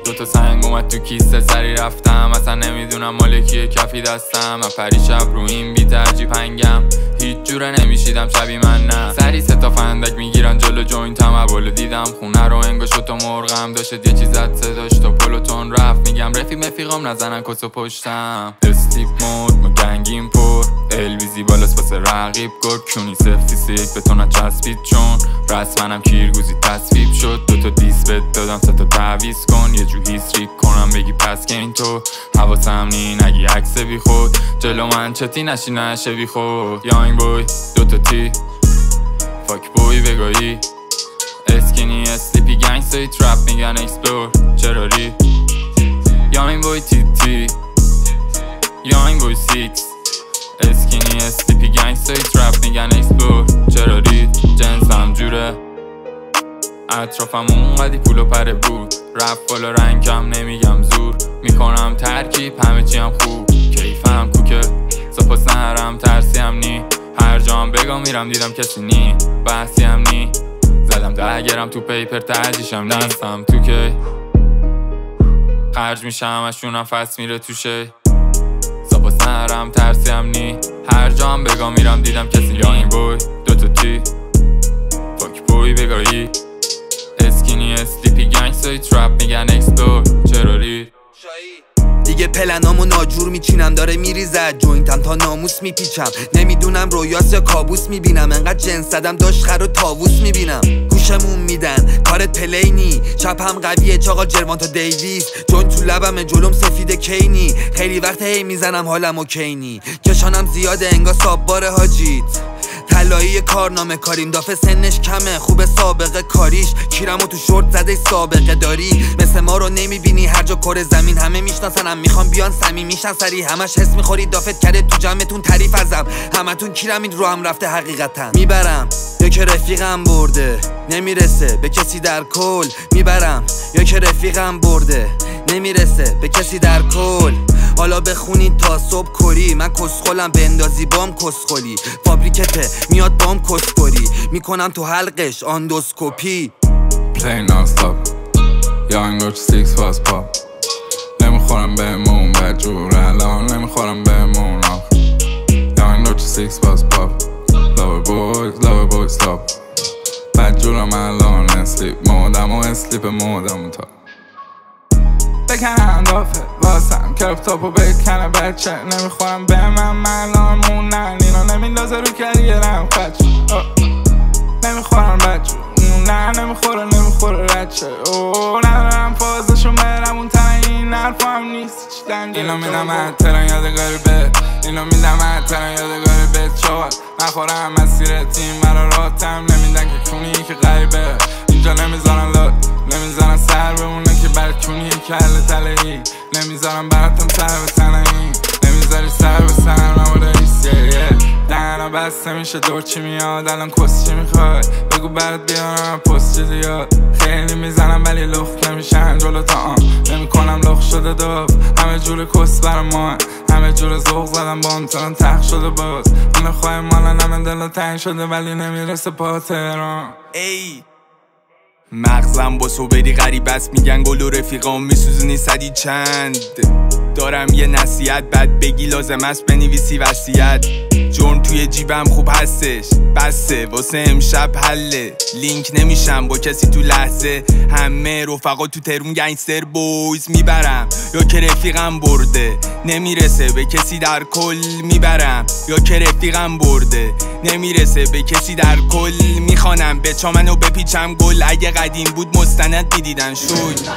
دوتا سنگ اومد تو کیسه سری رفتم، اصلا نمیدونم مالکیه کفی دستم. من پری شب رو این بی ترجیب هنگم، هیچ جوره نمیشیدم شبی من نه. سری ستا فندک میگیرن جلو جوینتم، اولو دیدم خونه رو انگاشو تو مرغم داشت یه چیز زد صداش تا پلوتون رفت. میگم رفیق مفیقام نزنن کسو پشتم. استیپ مود ما گنگیم پر الویزی بالاست واسه رقیب گرد کونی سفتی یک بتونه چسبید چون رسمنم کیرگوزی تصویب شد. دوتا دیس بد دادم ستا تعویز کن یه جو هیستریک کنم بگی پس که این تو حواسم نی نگی عکس بی خود جلو من چتی نشی نشه بی خود. یانگ بوی دوتا تی فاک بوی بگاهی اسکینی اسلیپی گنگستری ترپ میگن اکسپلور چرا ری. یانگ بوی تی تی یانگ بوی سیکس اسکینی اسلیپی گنگستری ترپ میگن اکسپلور چرا ری. جنسم جوره اطرافم اونقدی پول و پره بود، رفت بالا رنگم نمیگم زور میکنم ترکیب همه چی هم خوب کیفم کوکه سپاس نهرم ترسی هم نی هر جام بگم میرم دیدم کسی نی بحثی هم نی زدم دهگرم تو پیپر تهجیشم دستم تو که خرج میشم همشونم فست میره توشه سپاس نهرم ترسی هم نی هر جام بگم میرم دیدم کسی نی. یانگ بوی دوتا تی فاک بوی بگاهی اسکینی اسلیپی گنگستری ترپ میگن اکسپلور چرا ری. دیگه پلنامو ناجور میچینم داره میریزد جوینتم تا ناموس میپیچم نمیدونم رویاس یا کابوس میبینم انقدر جنس زدم داشت خر و تاووس میبینم گوشمون میدن کارت پلینی چپم قویه چاقا جروانتا دیویس جوین تو لبم جلوم سفید کینی خیلی وقت هی میزنم حالم اوکینی کشانم زیاده انگار ساببار حاجیت طلایی کارنامه کاریم دافه سنش کمه خوب سابقه کاریش کیرمو تو شورت زده سابقه داری مثل ما رو نمیبینی هر جا کره زمین همه میشناسنم میخوام بیان صمیمیشن سری همش حس میخوری دافت کرده تو جمعتون تعریف ازم همتون کیرمین رو هم رفته حقیقتا میبرم یا که رفیقم برده نمیرسه به کسی در کل میبرم یا که رفیقم برده نمیرسه به کسی در کل حالا بخونید تا صبح کری من کسخولم بندازی بام کسخولی فابریکته میاد بام کسخوری میکنم تو حلقش آندوسکوپی Play non-stop یانگ بوی سیکس فاست پاپ نمیخورم بهمون بدجور الان نمیخورم بهمون یانگ بوی سیکس فاست پاپ love boy stop بدجورم الان اسلیپ مودم و اسلیپ مودم تا بکنم دافه واسم کرپ تاپو بکنه بچه نمیخورم به من الان مونن اینا نمیندازه رو کریرم خچ نمیخورم بچه نه نمیخوره بچه ندارم فازشو برم اون تنه این حرفم نیست چی دنگه اینا میدم اتران یادگاری به اینا میدم اتران یادگاری به چاوت نخورم مسیر تیم مرا راتم نمیدن که کونی که غریبه اینجا نمیذارن لات نمیذارن سر بمونه که برکونی کل تلهی نمیذارن براتم سر به تنهی نمیذاری سر به سر نماده ایسیه دهنم بسته میشه دور چی میاد الان کس چی میخوای بگو برات بیارم پست چی زیاد خیلی میزنم ولی لخ نمیشن جلو تا آن نمیکنم لخ شده داف همه جور کس برا ما همه جور ذوق زدم با امتحان تخ شده باز اون خواهی مالا همه دل تنگ شده ولی نمیرسه پا تهران ای مغزم با صوبری غریب است میگن گل و رفیقام میسوزونی صدی چند دارم یه نصیحت بد بگی لازم است بنویسی وصیت جرم توی جیبم خوب هستش بسه واسه امشب حله لینک نمیشم با کسی تو لحظه همه رفقا تو ترون گنگستر بویز میبرم یا که رفیقم برده نمیرسه به کسی در کل میبرم یا که رفیقم برده نمیرسه به کسی در کل میخوانم به چامنو بپیچم گل اگه قدیم بود مستند میدیدن شوی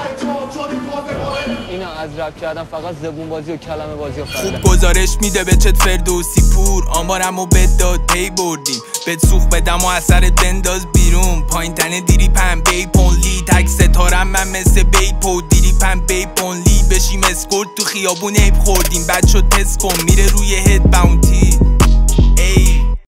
اینا از رپ کردن فقط زبون بازی و کلمه بازی و خوب گزارش میده به چت فردوسی پور آمارمو بداد پی بردیم بهت سوخ بدم و اثرت بنداز بیرون پایین تنه دیری پن بی پونلی تک ستارم من مثل بی پو دیری پن بی پونلی بشیم اسکورت تو خیابون ایب خوردیم بد شد تست کن میره روی هد باونتی